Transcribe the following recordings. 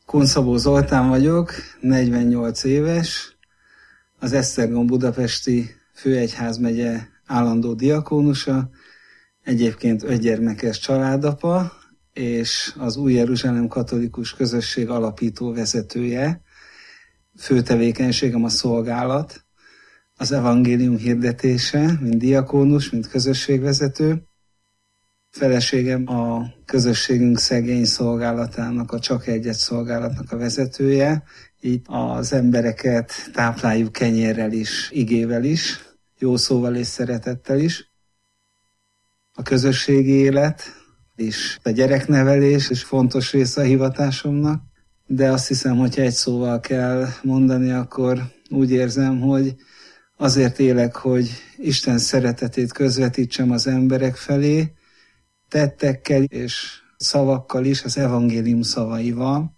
Kunszabó Zoltán vagyok, 48 éves, az Esztergom budapesti főegyházmegye állandó diakónusa, egyébként 5 gyermekes családapa, és az Új Jeruzsálem Katolikus Közösség alapító vezetője. Fő tevékenységem a szolgálat, az evangélium hirdetése, mint diakónus, mint közösségvezető. Feleségem a közösségünk szegény szolgálatának, a Csak Egyet szolgálatnak a vezetője. Itt az embereket tápláljuk kenyérrel is, igével is, jó szóval és szeretettel is. A közösségi élet is, a gyereknevelés is fontos része a hivatásomnak, de azt hiszem, hogyha egy szóval kell mondani, akkor úgy érzem, hogy azért élek, hogy Isten szeretetét közvetítsem az emberek felé, tettekkel és szavakkal is, az evangélium szavaival.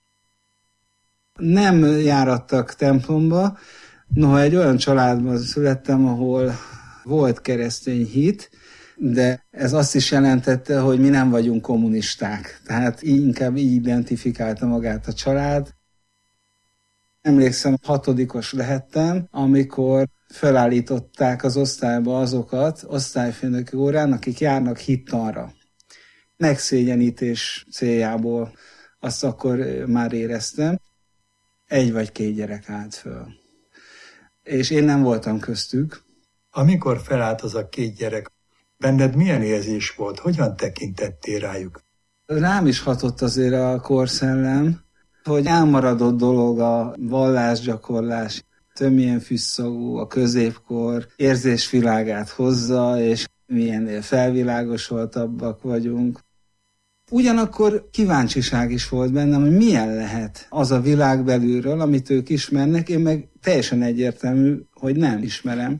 Nem járattak templomba, noha egy olyan családban születtem, ahol volt keresztény hit, de ez azt is jelentette, hogy mi nem vagyunk kommunisták. Tehát inkább így identifikálta magát a család. Emlékszem, 6-os lehettem, amikor felállították az osztályba azokat, osztályfőnöki órán, akik járnak hittanra. Megszégyenítés céljából azt akkor már éreztem. 1 vagy 2 gyerek állt föl. És én nem voltam köztük. Amikor felállt az a 2 gyerek, benned milyen érzés volt? Hogyan tekintettél rájuk? Rám is hatott azért a korszellem, hogy elmaradott dolog a vallásgyakorlás, milyen füsszagú a középkor érzésvilágát hozza, és milyen felvilágosoltabbak vagyunk. Ugyanakkor kíváncsiság is volt bennem, hogy milyen lehet az a világ belülről, amit ők ismernek, én meg teljesen egyértelmű, hogy nem ismerem.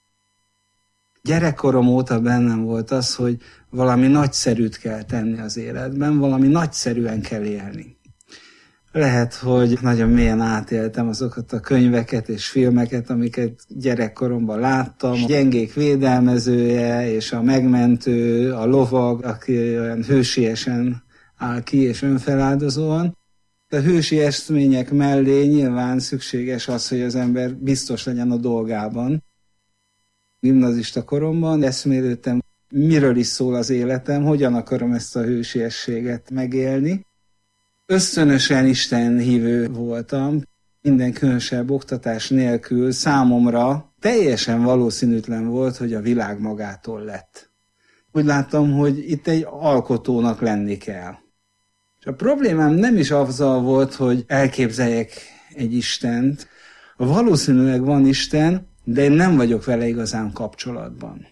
Gyerekkorom óta bennem volt az, hogy valami nagyszerűt kell tenni az életben, valami nagyszerűen kell élni. Lehet, hogy nagyon mélyen átéltem azokat a könyveket és filmeket, amiket gyerekkoromban láttam. A gyengék védelmezője és a megmentő, a lovag, aki olyan hősiesen áll ki és önfeláldozóan. A hősi eszmények mellé nyilván szükséges az, hogy az ember biztos legyen a dolgában. Gimnazista koromban eszmélődtem, miről is szól az életem, hogyan akarom ezt a hősiességet megélni. Ösztönösen Isten hívő voltam, minden különösebb oktatás nélkül számomra teljesen valószínűtlen volt, hogy a világ magától lett. Úgy láttam, hogy itt egy alkotónak lenni kell. És a problémám nem is azzal volt, hogy elképzeljek egy Istent. Valószínűleg van Isten, de én nem vagyok vele igazán kapcsolatban.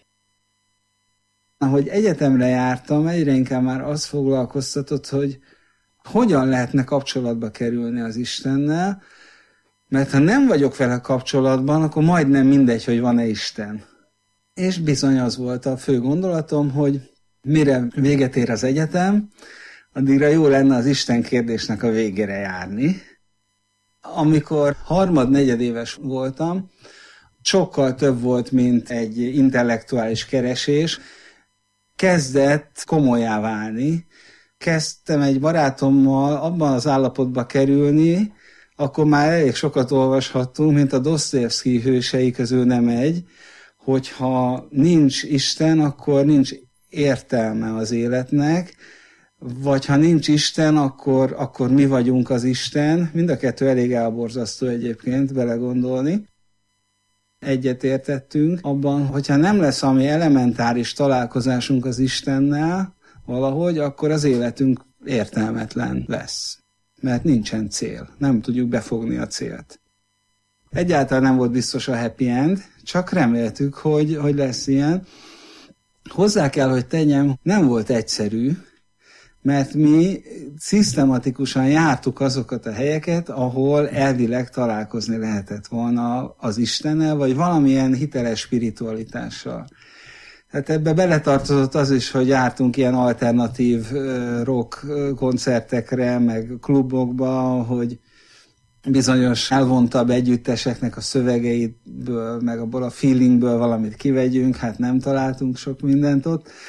Ahogy egyetemre jártam, egyre inkább már azt foglalkoztatott, hogy hogyan lehetne kapcsolatba kerülni az Istennel, mert ha nem vagyok vele kapcsolatban, akkor majdnem mindegy, hogy van-e Isten. És bizony az volt a fő gondolatom, hogy mire véget ér az egyetem, addigra jó lenne az Isten kérdésnek a végére járni. Amikor 3.-4. éves voltam, sokkal több volt, mint egy intellektuális keresés. Kezdett komollyá válni. Kezdtem egy barátommal abban az állapotba kerülni, akkor már elég sokat olvashattunk, mint a Dostoyevszky hősei közül nem egy, hogyha nincs Isten, akkor nincs értelme az életnek, vagy ha nincs Isten, akkor mi vagyunk az Isten. Mind a kettő elég elborzasztó egyébként belegondolni. Egyetértettünk abban, hogyha nem lesz valami elementáris találkozásunk az Istennel valahogy, akkor az életünk értelmetlen lesz. Mert nincsen cél. Nem tudjuk befogni a célt. Egyáltalán nem volt biztos a happy end, csak reméltük, hogy lesz ilyen. Hozzá kell, hogy tegyem, nem volt egyszerű, mert mi szisztematikusan jártuk azokat a helyeket, ahol elvileg találkozni lehetett volna az Istennel, vagy valamilyen hiteles spiritualitással. Hát ebbe beletartozott az is, hogy jártunk ilyen alternatív rock koncertekre, meg klubokba, hogy bizonyos elvontabb együtteseknek a szövegeiből, meg abból a feelingből valamit kivegyünk, hát nem találtunk sok mindent ott.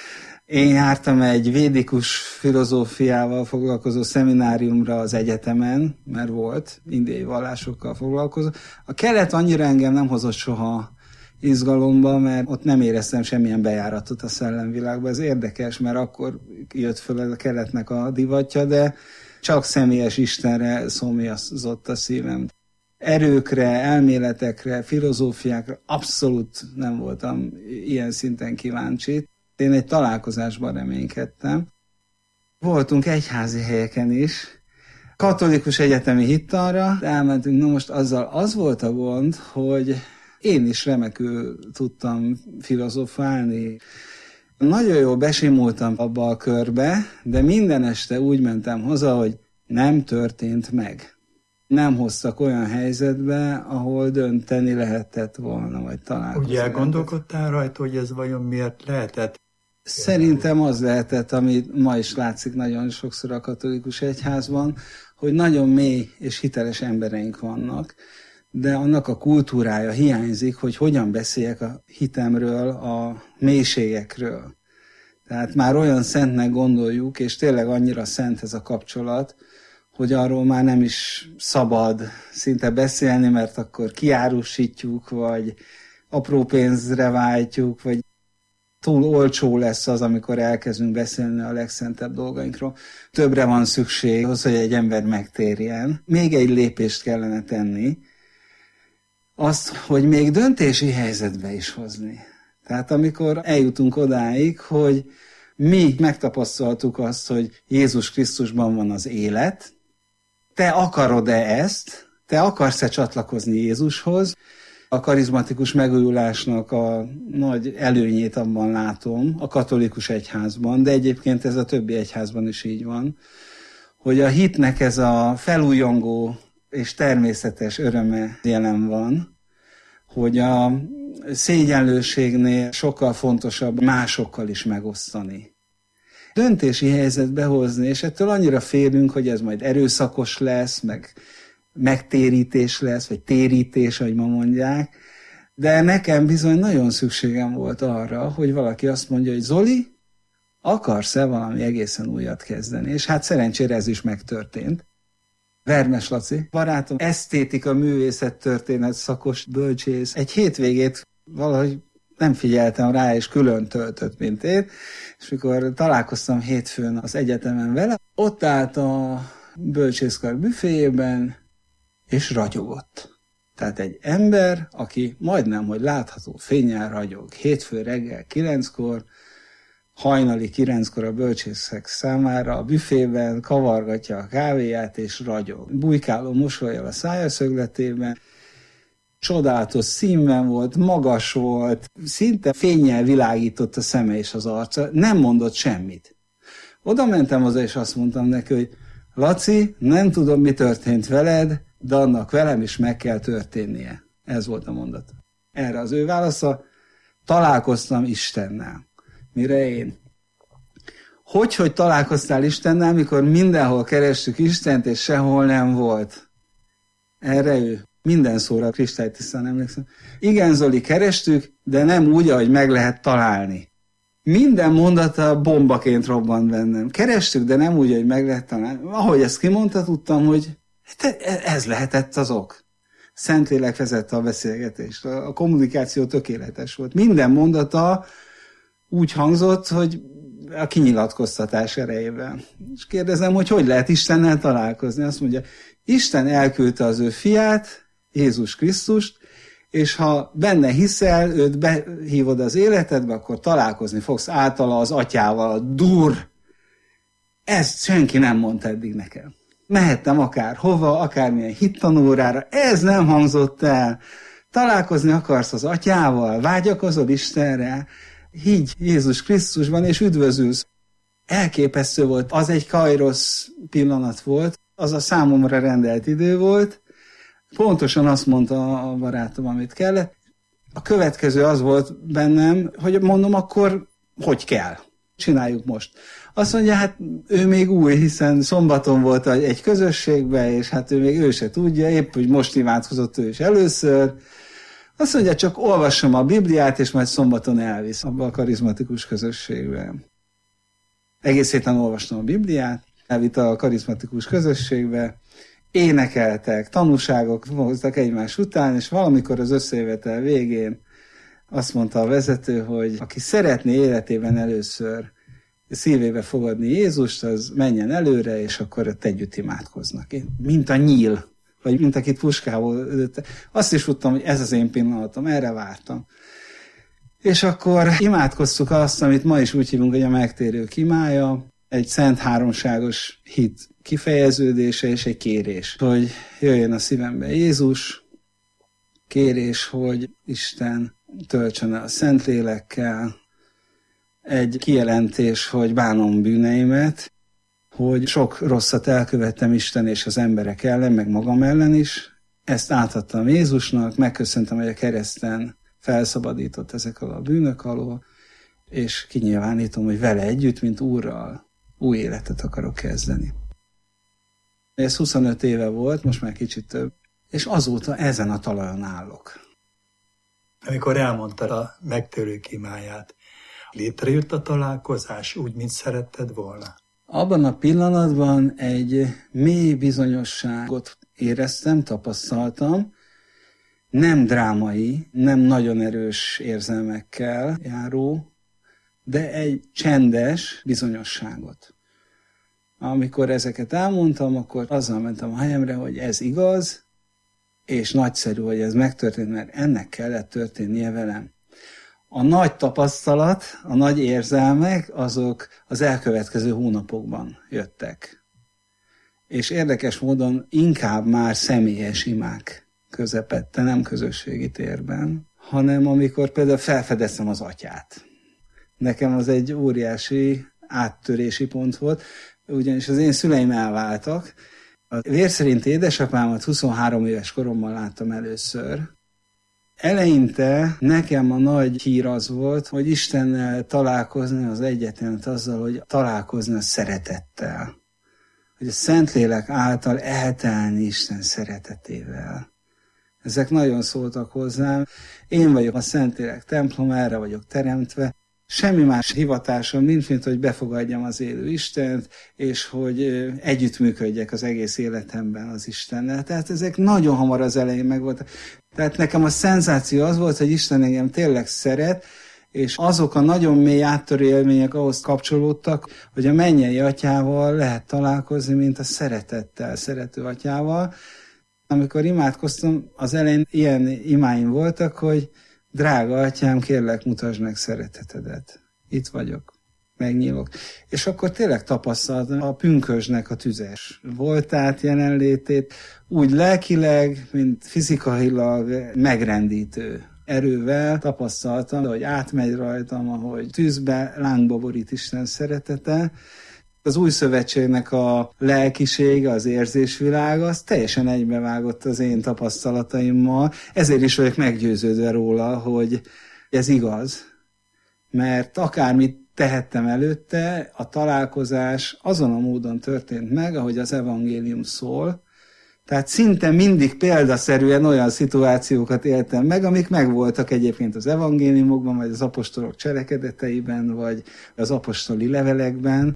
Én jártam egy védikus filozófiával foglalkozó szemináriumra az egyetemen, mert volt indiai vallásokkal foglalkozó. A kelet annyira engem nem hozott soha izgalomba, mert ott nem éreztem semmilyen bejáratot a szellemvilágba. Ez érdekes, mert akkor jött föl a keletnek a divatja, de csak személyes Istenre szomjazott a szívem. Erőkre, elméletekre, filozófiákra abszolút nem voltam ilyen szinten kíváncsi. Én egy találkozásban reménykedtem. Voltunk egyházi helyeken is, katolikus egyetemi hittanra, elmentünk, na most azzal az volt a gond, hogy én is remekül tudtam filozofálni. Nagyon jól besimultam abba a körbe, de minden este úgy mentem haza, hogy nem történt meg. Nem hoztak olyan helyzetbe, ahol dönteni lehetett volna, vagy találkozni. Ugye elgondolkodtál rajta, hogy ez vajon miért lehetett? Szerintem az lehetett, ami ma is látszik nagyon sokszor a katolikus egyházban, hogy nagyon mély és hiteles embereink vannak, de annak a kultúrája hiányzik, hogy hogyan beszéljek a hitemről, a mélységekről. Tehát már olyan szentnek gondoljuk, és tényleg annyira szent ez a kapcsolat, hogy arról már nem is szabad szinte beszélni, mert akkor kiárusítjuk, vagy apró pénzre váltjuk, vagy túl olcsó lesz az, amikor elkezdünk beszélni a legszentebb dolgainkról. Többre van szükség ahhoz, hogy egy ember megtérjen. Még egy lépést kellene tenni, azt, hogy még döntési helyzetbe is hozni. Tehát amikor eljutunk odáig, hogy mi megtapasztaltuk azt, hogy Jézus Krisztusban van az élet, te akarod-e ezt? Te akarsz-e csatlakozni Jézushoz? A karizmatikus megújulásnak a nagy előnyét abban látom, a katolikus egyházban, de egyébként ez a többi egyházban is így van, hogy a hitnek ez a felújongó és természetes öröme jelen van, hogy a szégyenlőségnél sokkal fontosabb másokkal is megosztani. Döntési helyzetbe hozni, és ettől annyira félünk, hogy ez majd erőszakos lesz, meg megtérítés lesz, vagy térítés, ahogy ma mondják, de nekem bizony nagyon szükségem volt arra, hogy valaki azt mondja, hogy Zoli, akarsz-e valami egészen újat kezdeni? És hát szerencsére ez is megtörtént. Vermes Laci, barátom, esztétika, művészettörténet szakos bölcsész. Egy hétvégét valahogy nem figyeltem rá, és külön töltött, mint én, és mikor találkoztam hétfőn az egyetemen vele, ott állt a bölcsészkar büféjében, és ragyogott. Tehát egy ember, aki majdnem, hogy látható fénnyel ragyog, hétfő reggel 9-kor, hajnali 9-kor a bölcsészek számára a büfében kavargatja a kávéját és ragyog. Bujkáló mosollyal a szája szögletében, csodálatos színben volt, magas volt, szinte fénnyel világított a szeme és az arca, nem mondott semmit. Oda mentem hozzá, és azt mondtam neki, hogy Laci, nem tudom, mi történt veled, de annak velem is meg kell történnie. Ez volt a mondat. Erre az ő válasza, találkoztam Istennel. Mire én? Hogy találkoztál Istennel, mikor mindenhol kerestük Istent, és sehol nem volt? Erre ő minden szóra kristálytisztán emlékszem. Igen, Zoli, kerestük, de nem úgy, ahogy meg lehet találni. Minden mondata bombaként robbant bennem. Kerestük, de nem úgy, hogy meg lehet találni. Ahogy ezt kimondta, tudtam, hogy ez lehetett az ok. Szentlélek vezette a beszélgetést. A kommunikáció tökéletes volt. Minden mondata úgy hangzott, hogy a kinyilatkoztatás erejében. És kérdezem, hogy lehet Istennel találkozni. Azt mondja, Isten elküldte az ő fiát, Jézus Krisztust, és ha benne hiszel, őt behívod az életedbe, akkor találkozni fogsz általa az atyával, a dur. Ezt senki nem mondta eddig nekem. Mehettem akárhova, akármilyen hittanórára, ez nem hangzott el. Találkozni akarsz az atyával, vágyakozol Istenre, higgy Jézus Krisztusban, és üdvözülsz. Elképesztő volt, az egy kairosz pillanat volt, az a számomra rendelt idő volt, pontosan azt mondta a barátom, amit kellett. A következő az volt bennem, hogy mondom, akkor hogy kell? Csináljuk most. Azt mondja, hát ő még új, hiszen szombaton volt egy közösségben, és hát ő se tudja, épp hogy most imádkozott ő is először. Azt mondja, csak olvassam a Bibliát, és majd szombaton elvisz abba a karizmatikus közösségbe. Egész héten olvastam a Bibliát, elvitt a karizmatikus közösségbe, énekeltek, tanúságok hoztak egymás után, és valamikor az összejövetel végén azt mondta a vezető, hogy aki szeretné életében először szívébe fogadni Jézust, az menjen előre, és akkor ott együtt imádkoznak. Mint a nyíl, vagy mint akit puskából ölte. Azt is tudtam, hogy ez az én pillanatom, erre vártam. És akkor imádkoztuk azt, amit ma is úgy hívunk, hogy a megtérők imája, egy szent háromságos hit kifejeződése és egy kérés, hogy jöjjön a szívembe Jézus, kérés, hogy Isten töltsön el a Szentlélekkel, egy kijelentés, hogy bánom bűneimet, hogy sok rosszat elkövettem Isten és az emberek ellen, meg magam ellen is. Ezt átadtam Jézusnak, megköszöntem, hogy a kereszten felszabadított ezek a bűnök alól, és kinyilvánítom, hogy vele együtt, mint Úrral új életet akarok kezdeni. Ez 25 éve volt, most már kicsit több, és azóta ezen a talajon állok. Amikor elmondtad a megtérők imáját, létrejött a találkozás úgy, mint szeretted volna? Abban a pillanatban egy mély bizonyosságot éreztem, tapasztaltam, nem drámai, nem nagyon erős érzelmekkel járó, de egy csendes bizonyosságot. Amikor ezeket elmondtam, akkor azzal mentem a helyemre, hogy ez igaz, és nagyszerű, hogy ez megtörtént, mert ennek kellett történnie velem. A nagy tapasztalat, a nagy érzelmek, azok az elkövetkező hónapokban jöttek. És érdekes módon inkább már személyes imák közepette, nem közösségi térben, hanem amikor például felfedeztem az Atyát. Nekem az egy óriási áttörési pont volt, ugyanis az én szüleim elváltak. A vérszerinti édesapámat 23 éves koromban láttam először. Eleinte nekem a nagy hír az volt, hogy Istennel találkozni az egyetlen azzal, hogy találkozni a szeretettel. Hogy a Szentlélek által eltelni Isten szeretetével. Ezek nagyon szóltak hozzám. Én vagyok a Szentlélek templom, erre vagyok teremtve. Semmi más hivatásom nincs, mint hogy befogadjam az élő Istent, és hogy együttműködjek az egész életemben az Istennel. Tehát ezek nagyon hamar az elején megvoltak. Tehát nekem a szenzáció az volt, hogy Isten engem tényleg szeret, és azok a nagyon mély áttörő élmények ahhoz kapcsolódtak, hogy a mennyei Atyával lehet találkozni, mint a szeretettel, szerető Atyával. Amikor imádkoztam, az elején ilyen imáim voltak, hogy drága Atyám, kérlek, mutasd meg szeretetedet. Itt vagyok, megnyílok. És akkor tényleg tapasztaltam a pünkösdnek a tüzes voltát, jelenlétét, úgy lelkileg, mint fizikailag megrendítő erővel tapasztaltam, hogy átmegy rajtam, ahogy tűzbe lángba borít Isten szeretete. Az új szövetségnek a lelkisége, az érzésvilága, az teljesen egybevágott az én tapasztalataimmal. Ezért is vagyok meggyőződve róla, hogy ez igaz. Mert akármit tehettem előtte, a találkozás azon a módon történt meg, ahogy az evangélium szól. Tehát szinte mindig példaszerűen olyan szituációkat éltem meg, amik megvoltak egyébként az evangéliumokban, vagy az apostolok cselekedeteiben, vagy az apostoli levelekben.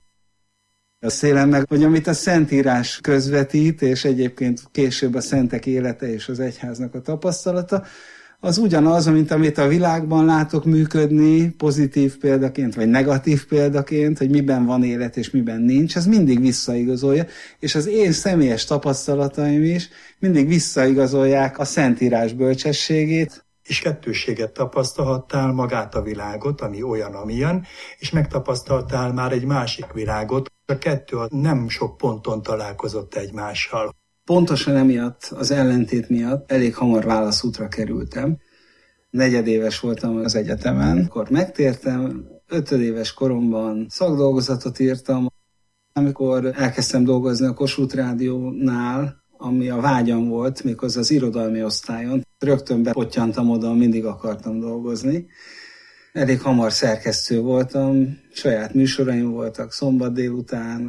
Beszélem meg, hogy amit a Szentírás közvetít, és egyébként később a szentek élete és az egyháznak a tapasztalata, az ugyanaz, mint amit a világban látok működni, pozitív példaként, vagy negatív példaként, hogy miben van élet és miben nincs, az mindig visszaigazolja, és az én személyes tapasztalataim is mindig visszaigazolják a Szentírás bölcsességét. És kettősséget tapasztalhattál, magát a világot, ami olyan, amilyen, és megtapasztaltál már egy másik világot. A kettő nem sok ponton találkozott egymással. Pontosan emiatt, az ellentét miatt elég hamar válaszútra kerültem. 4 éves voltam az egyetemen, akkor megtértem, 5 éves koromban szakdolgozatot írtam. Amikor elkezdtem dolgozni a Kossuth Rádiónál, ami a vágyam volt, méghozzá az irodalmi osztályon, rögtön bepottyantam oda, mindig akartam dolgozni. Elég hamar szerkesztő voltam, saját műsoraim voltak szombat délután,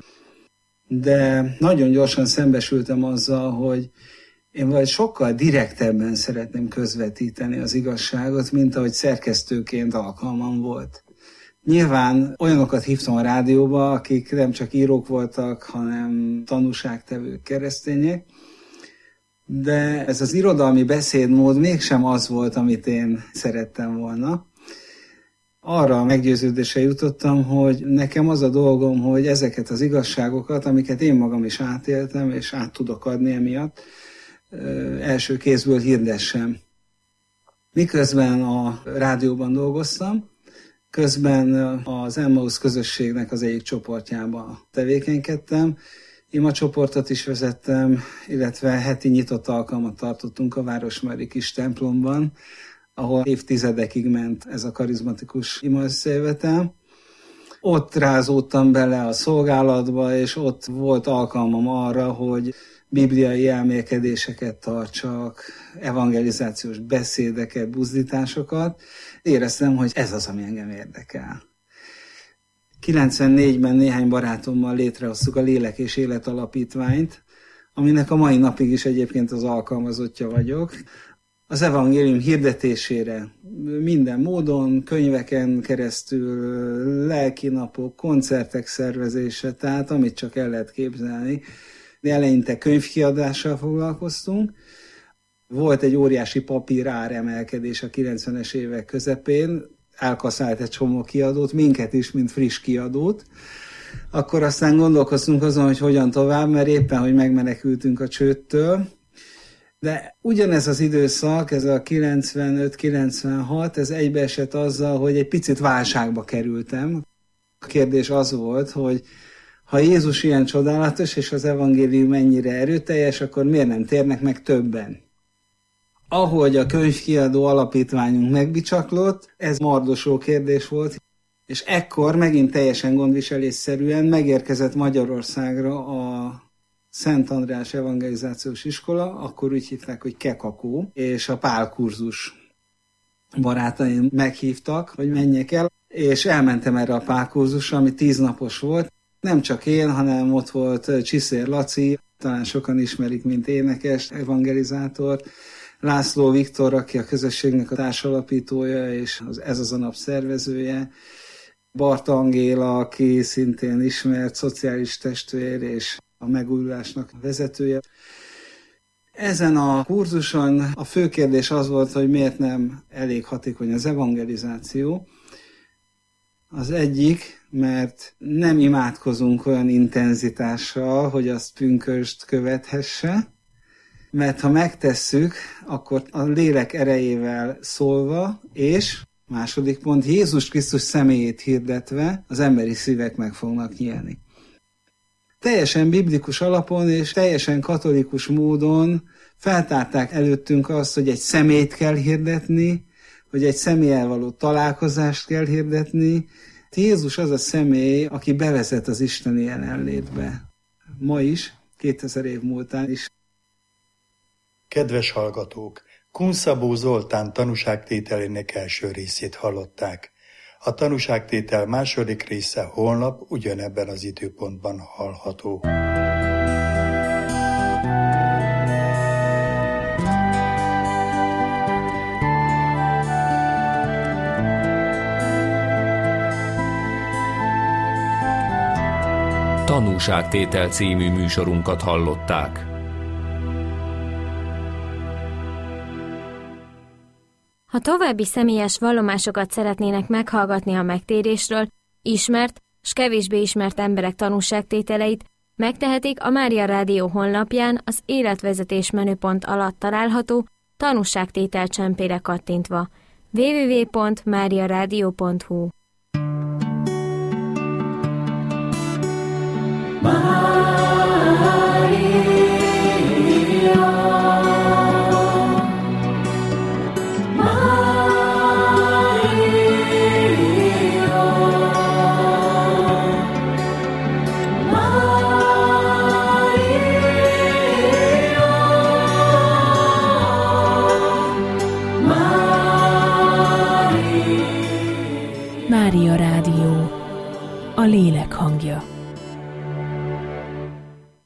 de nagyon gyorsan szembesültem azzal, hogy én vagy sokkal direktebben szeretném közvetíteni az igazságot, mint ahogy szerkesztőként alkalmam volt. Nyilván olyanokat hívtam a rádióba, akik nem csak írók voltak, hanem tanúságtevők, keresztények, de ez az irodalmi beszédmód mégsem az volt, amit én szerettem volna. Arra a meggyőződésre jutottam, hogy nekem az a dolgom, hogy ezeket az igazságokat, amiket én magam is átéltem, és át tudok adni emiatt, első kézből hirdessem. Miközben a rádióban dolgoztam, közben az Emmaus közösségnek az egyik csoportjában tevékenykedtem. Ima csoportot is vezettem, illetve heti nyitott alkalmat tartottunk a Városmári kis templomban, ahol évtizedekig ment ez a karizmatikus ima összejövetel. Ott rázódtam bele a szolgálatba, és ott volt alkalmam arra, hogy bibliai elmélkedéseket tartsak, evangelizációs beszédeket, buzdításokat. Éreztem, hogy ez az, ami engem érdekel. 94-ben néhány barátommal létrehoztuk a Lélek és Élet Alapítványt, aminek a mai napig is egyébként az alkalmazottja vagyok. Az evangélium hirdetésére minden módon, könyveken keresztül, lelkinapok, koncertek szervezése, tehát amit csak el lehet képzelni. De eleinte könyvkiadással foglalkoztunk. Volt egy óriási papír áremelkedés a 90-es évek közepén, elkaszált egy csomó kiadót, minket is, mint friss kiadót. Akkor aztán gondolkoztunk azon, hogy hogyan tovább, mert éppen, hogy megmenekültünk a csődtől. De ugyanez az időszak, ez a 95-96, ez egybeesett azzal, hogy egy picit válságba kerültem. A kérdés az volt, hogy ha Jézus ilyen csodálatos, és az evangélium ennyire erőteljes, akkor miért nem térnek meg többen? Ahogy a könyvkiadó alapítványunk megbicsaklott, ez mardosó kérdés volt, és ekkor megint teljesen gondviselésszerűen megérkezett Magyarországra a Szent András Evangelizációs Iskola, akkor úgy hívták, hogy Kekakó, és a Pál kurzus barátaim meghívtak, hogy menjek el, és elmentem erre a Pál kurzusra, ami 10 napos volt. Nem csak én, hanem ott volt Csiszér Laci, talán sokan ismerik, mint énekes, evangelizátort, László Viktor, aki a közösségnek a társalapítója, és ez az a nap szervezője, Barta Angéla, aki szintén ismert szociális testvér, és a megújulásnak vezetője. Ezen a kurzuson a fő kérdés az volt, hogy miért nem elég hatékony az evangelizáció. Az egyik, mert nem imádkozunk olyan intenzitással, hogy azt pünkösd követhesse, mert ha megtesszük, akkor a lélek erejével szólva, és második pont, Jézus Krisztus személyét hirdetve az emberi szívek meg fognak nyílni. Teljesen biblikus alapon és teljesen katolikus módon feltárták előttünk azt, hogy egy személyt kell hirdetni, hogy egy személlyel való találkozást kell hirdetni. Jézus az a személy, aki bevezet az isteni jelenlétbe. Ma is, 2000 év múltán is. Kedves hallgatók! Kunszabó Zoltán tanúságtételének első részét hallották. A tanúságtétel második része holnap ugyanebben az időpontban hallható. Tanúságtétel című műsorunkat hallották. Ha további személyes vallomásokat szeretnének meghallgatni a megtérésről, ismert s kevésbé ismert emberek tanúságtételeit, megtehetik a Mária Rádió honlapján az életvezetés menüpont alatt található tanúságtétel csempére kattintva. www.mariaradio.hu